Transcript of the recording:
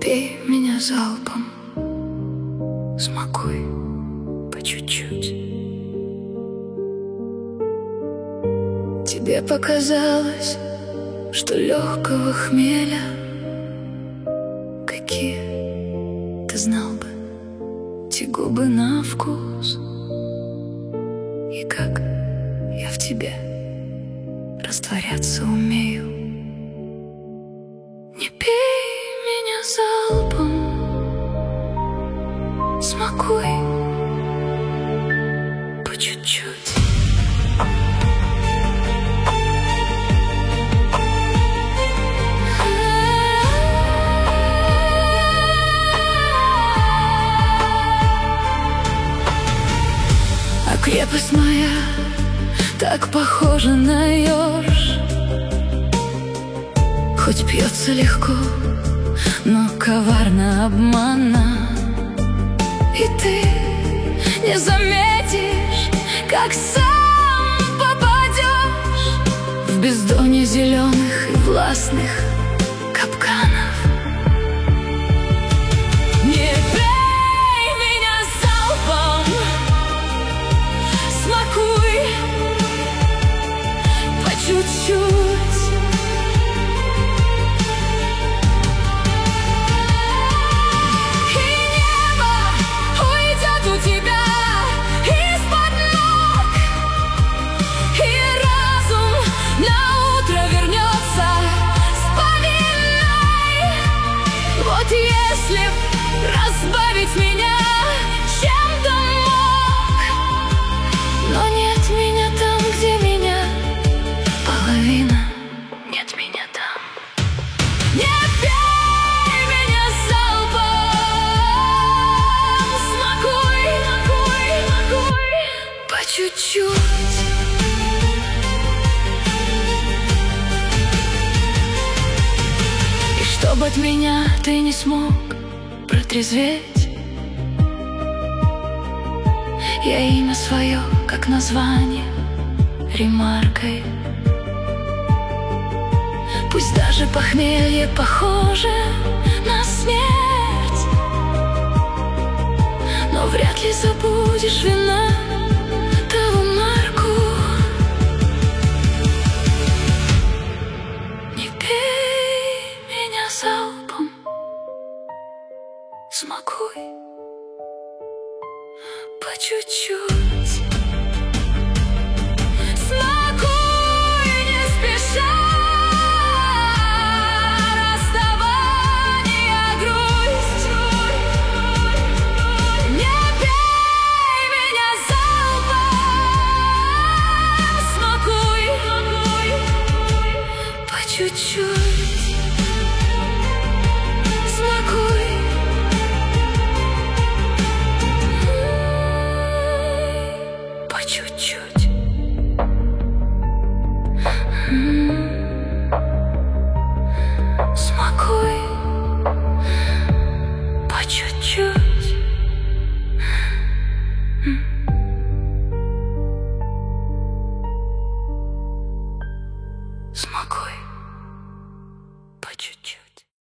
Пей меня залпом, смакуй по чуть-чуть. Тебе показалось, что легкого хмеля какие ты знал бы те губы на вкус, и как я в тебе растворяться умею. Не пей меня залпом, смакуй по чуть-чуть. А крепость моя так похожа на ёж, хоть пьется легко, но коварно обмана. И ты не заметишь, как сам попадешь в бездонье зеленых и властных капканов. Не пей меня залпом, смакуй по чуть-чуть. Если разбавить меня чем-то мог, но нет меня там, где меня половина, нет меня там. Не пей меня залпом, смакуй по чуть-чуть. И чтоб от меня ты не смог протрезветь, я имя свое, как название, ремаркой. Пусть даже похмелье похоже на смерть, но вряд ли забудешь вина того марку. Не пей меня залпом, смакуй по чуть-чуть.